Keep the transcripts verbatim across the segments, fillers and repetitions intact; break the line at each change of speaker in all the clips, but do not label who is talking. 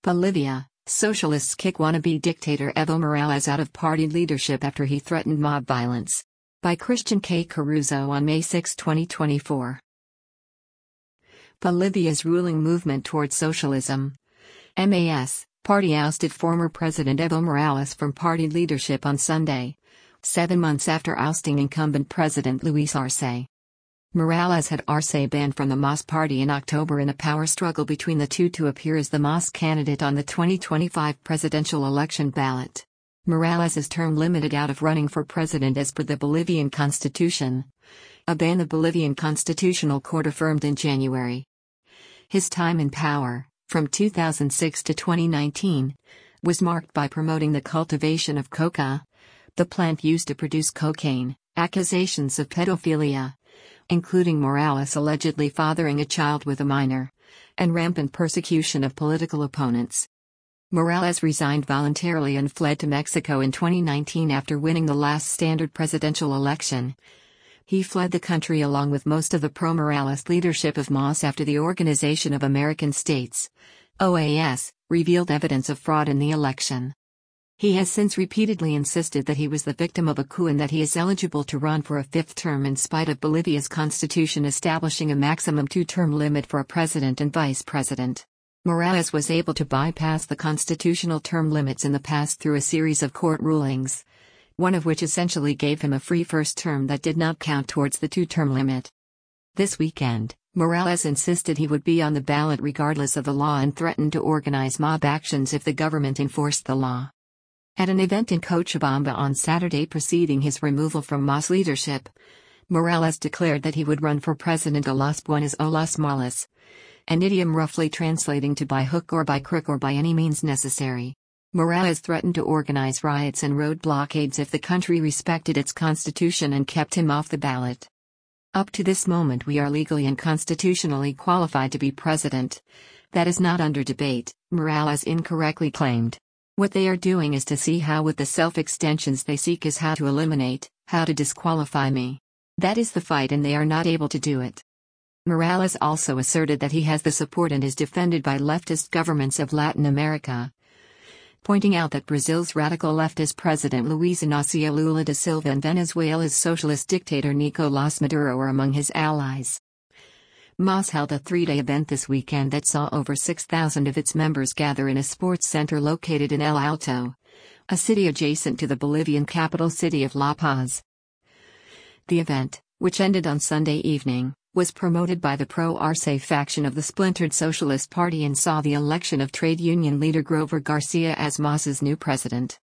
Bolivia, socialists kick wannabe dictator Evo Morales out of party leadership after he threatened mob violence. By Christian K. Caruso on May sixth, twenty twenty-four. Bolivia's ruling movement towards socialism, M A S, party ousted former President Evo Morales from party leadership on Sunday, seven months after ousting incumbent President Luis Arce. Morales had Arce banned from the M A S party in October in a power struggle between the two to appear as the M A S candidate on the twenty twenty-five presidential election ballot. Morales is term limited out of running for president as per the Bolivian constitution, a ban the Bolivian Constitutional Court affirmed in January. His time in power, from two thousand six to twenty nineteen, was marked by promoting the cultivation of coca, the plant used to produce cocaine, accusations of pedophilia, including Morales allegedly fathering a child with a minor, and rampant persecution of political opponents. Morales resigned voluntarily and fled to Mexico in twenty nineteen after winning the last standard presidential election. He fled the country along with most of the pro-Morales leadership of M A S after the Organization of American States, O A S, revealed evidence of fraud in the election. He has since repeatedly insisted that he was the victim of a coup and that he is eligible to run for a fifth term in spite of Bolivia's constitution establishing a maximum two-term limit for a president and vice president. Morales was able to bypass the constitutional term limits in the past through a series of court rulings, one of which essentially gave him a free first term that did not count towards the two-term limit. This weekend, Morales insisted he would be on the ballot regardless of the law and threatened to organize mob actions if the government enforced the law. At an event in Cochabamba on Saturday preceding his removal from M A S leadership, Morales declared that he would run for president a las buenas o las malas, an idiom roughly translating to by hook or by crook or by any means necessary. Morales threatened to organize riots and road blockades if the country respected its constitution and kept him off the ballot. Up to this moment we are legally and constitutionally qualified to be president. That is not under debate, Morales incorrectly claimed. What they are doing is to see how with the self-extensions they seek is how to eliminate, how to disqualify me. That is the fight and they are not able to do it. Morales also asserted that he has the support and is defended by leftist governments of Latin America, pointing out that Brazil's radical leftist president Luiz Inácio Lula da Silva and Venezuela's socialist dictator Nicolás Maduro are among his allies. M A S held a three-day event this weekend that saw over six thousand of its members gather in a sports center located in El Alto, a city adjacent to the Bolivian capital city of La Paz. The event, which ended on Sunday evening, was promoted by the pro-Arce faction of the splintered Socialist Party and saw the election of trade union leader Grover Garcia as M A S's new president.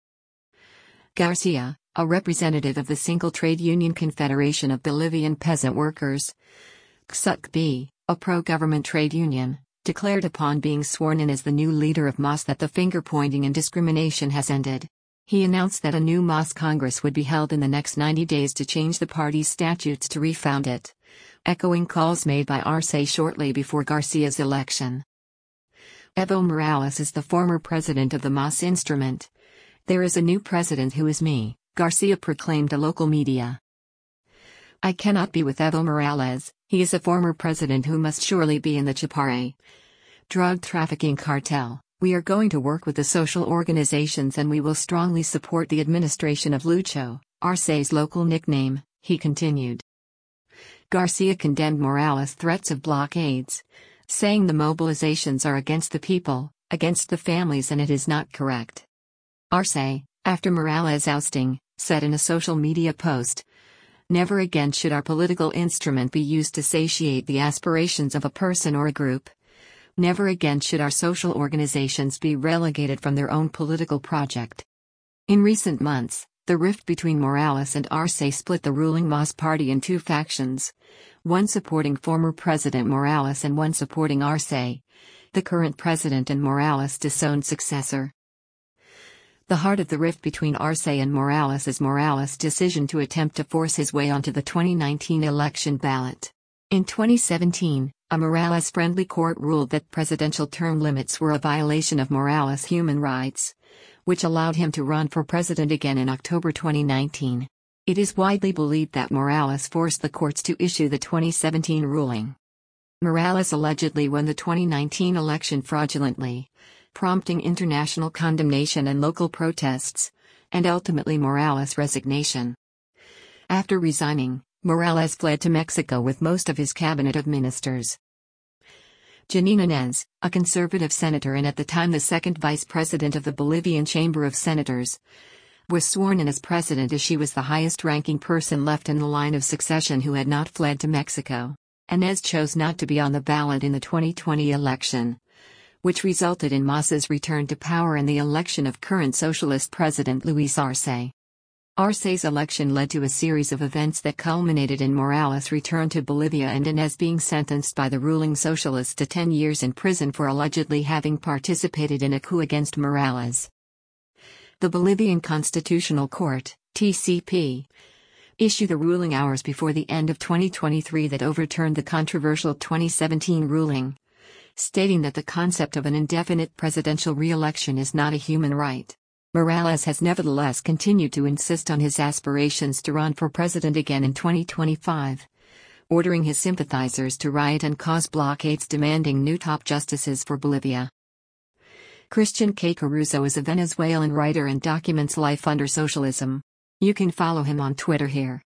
Garcia, a representative of the Single Trade Union Confederation of Bolivian Peasant Workers, C U C B, a pro-government trade union, declared upon being sworn in as the new leader of M A S that the finger-pointing and discrimination has ended. He announced that a new M A S Congress would be held in the next ninety days to change the party's statutes to refound it, echoing calls made by Arce shortly before Garcia's election. Evo Morales is the former president of the M A S instrument. There is a new president who is me, Garcia proclaimed to local media. I cannot be with Evo Morales. He is a former president who must surely be in the Chapare drug trafficking cartel. We are going to work with the social organizations and we will strongly support the administration of Lucho, Arce's local nickname, he continued. Garcia condemned Morales' threats of blockades, saying the mobilizations are against the people, against the families, and it is not correct. Arce, after Morales' ousting, said in a social media post, "Never again should our political instrument be used to satiate the aspirations of a person or a group. Never again should our social organizations be relegated from their own political project." In recent months, the rift between Morales and Arce split the ruling M A S party in two factions, one supporting former President Morales and one supporting Arce, the current president and Morales' disowned successor. The heart of the rift between Arce and Morales is Morales' decision to attempt to force his way onto the twenty nineteen election ballot. In twenty seventeen, a Morales-friendly court ruled that presidential term limits were a violation of Morales' human rights, which allowed him to run for president again in October twenty nineteen. It is widely believed that Morales forced the courts to issue the twenty seventeen ruling. Morales allegedly won the twenty nineteen election fraudulently, prompting international condemnation and local protests, and ultimately Morales' resignation. After resigning, Morales fled to Mexico with most of his cabinet of ministers. Jeanine Áñez, a conservative senator and at the time the second vice president of the Bolivian Chamber of Senators, was sworn in as president as she was the highest-ranking person left in the line of succession who had not fled to Mexico. Áñez chose not to be on the ballot in the twenty twenty election, which resulted in Mas's return to power and the election of current socialist president Luis Arce. Arce's election led to a series of events that culminated in Morales' return to Bolivia and Áñez being sentenced by the ruling socialists to ten years in prison for allegedly having participated in a coup against Morales. The Bolivian Constitutional Court, T C P, issued a ruling hours before the end of twenty twenty-three that overturned the controversial twenty seventeen ruling, stating that the concept of an indefinite presidential re-election is not a human right. Morales has nevertheless continued to insist on his aspirations to run for president again in twenty twenty-five, ordering his sympathizers to riot and cause blockades demanding new top justices for Bolivia. Christian K. Caruso is a Venezuelan writer and documents life under socialism. You can follow him on Twitter here.